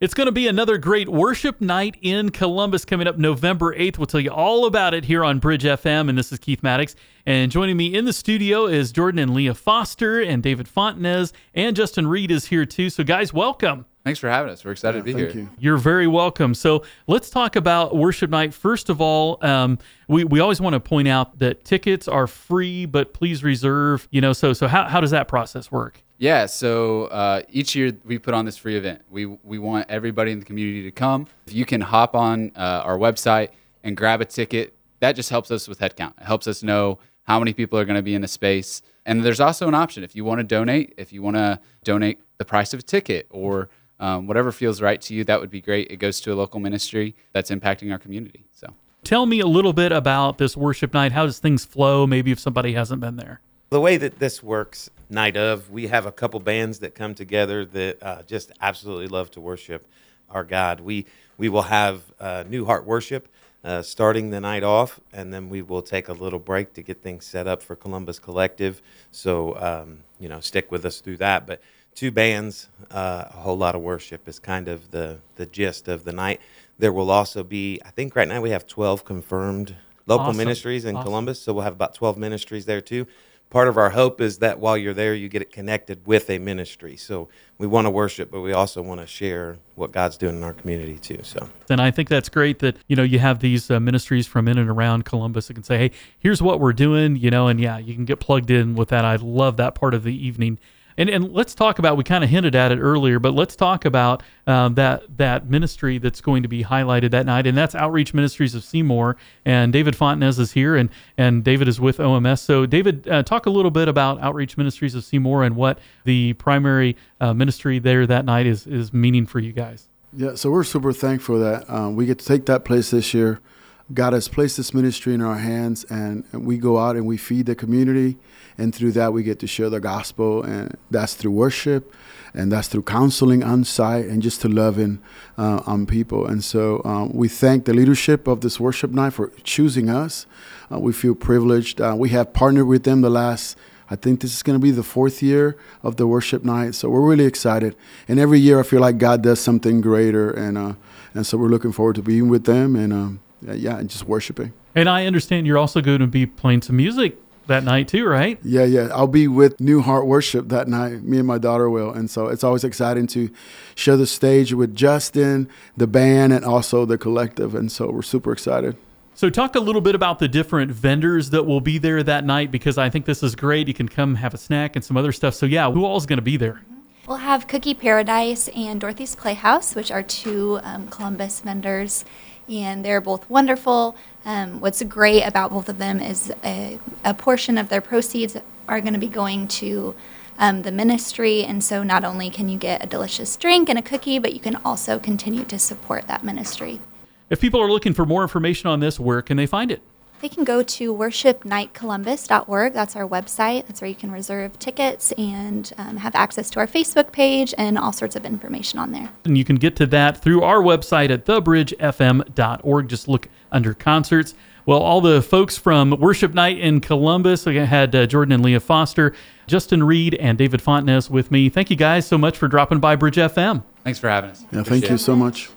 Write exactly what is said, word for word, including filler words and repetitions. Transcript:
It's going to be another great worship night in Columbus coming up November eighth. We'll tell you all about it here on Bridge F M, and this is Keith Maddox. And joining me in the studio is Jordan and Leah Foster, and David Fontenez, and Justin Reed is here too. So guys, welcome. Thanks for having us. We're excited Yeah, to be thank here. you. You're very welcome. So let's talk about worship night. First of all, um, we, we always want to point out that tickets are free, but please reserve, you know, so so how, how does that process work? Yeah, so uh, each year we put on this free event. We we want everybody in the community to come. If you can hop on uh, our website and grab a ticket, that just helps us with headcount. It helps us know how many people are going to be in the space. And there's also an option if you want to donate. If you want to donate the price of a ticket or um, whatever feels right to you, that would be great. It goes to a local ministry that's impacting our community. So Tell me a little bit about this worship night. How does things flow, maybe if somebody hasn't been there? The way that this works, night of, we have a couple bands that come together that uh, just absolutely love to worship our God. We we will have uh, New Heart Worship uh, starting the night off, and then we will take a little break to get things set up for Columbus Collective. So, um, you know, stick with us through that. But two bands, uh, a whole lot of worship is kind of the, the gist of the night. There will also be, I think right now we have twelve confirmed local Awesome. ministries in Awesome. Columbus, so we'll have about twelve ministries there too. Part of our hope is that while you're there, you get it connected with a ministry. So we want to worship, but we also want to share what God's doing in our community too. So, And I think that's great that, you know, you have these uh, ministries from in and around Columbus that can say, hey, here's what we're doing, you know, and yeah, you can get plugged in with that. I love that part of the evening. And and let's talk about, we kind of hinted at it earlier, but let's talk about um, that that ministry that's going to be highlighted that night, and that's Outreach Ministries of Seymour. And David Fontenez is here, and, and David is with O M S. So David, uh, talk a little bit about Outreach Ministries of Seymour and what the primary uh, ministry there that night is, is meaning for you guys. Yeah, so we're super thankful that um, we get to take that place this year. God has placed this ministry in our hands, and we go out and we feed the community, and through that we get to share the gospel, and that's through worship, and that's through counseling on site, and just to loving uh, on people. And so um, we thank the leadership of this worship night for choosing us. Uh, we feel privileged. Uh, we have partnered with them the last, I think this is going to be the fourth year of the worship night, so we're really excited. And every year I feel like God does something greater, and uh, and so we're looking forward to being with them, and um, yeah, and just worshiping. And I understand you're also going to be playing some music that night too, right? Yeah, yeah. I'll be with New Heart Worship that night. Me and my daughter will. And so it's always exciting to share the stage with Justin, the band, and also the collective. And so we're super excited. So talk a little bit about the different vendors that will be there that night, because I think this is great. You can come have a snack and some other stuff. So yeah, who all is going to be there? We'll have Cookie Paradise and Dorothy's Playhouse, which are two um, Columbus vendors, and they're both wonderful. Um, what's great about both of them is a, a portion of their proceeds are going to be going to um, the ministry, and so not only can you get a delicious drink and a cookie, but you can also continue to support that ministry. If people are looking for more information on this, where can they find it? They can go to worship night columbus dot org. That's our website. That's where you can reserve tickets and um, have access to our Facebook page and all sorts of information on there. And you can get to that through our website at the bridge f m dot org. Just look under concerts. Well, all the folks from Worship Night in Columbus, I had uh, Jordan and Leah Foster, Justin Reed, and David Fontenez with me. Thank you guys so much for dropping by Bridge F M. Thanks for having us. Yeah, Appreciate thank you it. so much.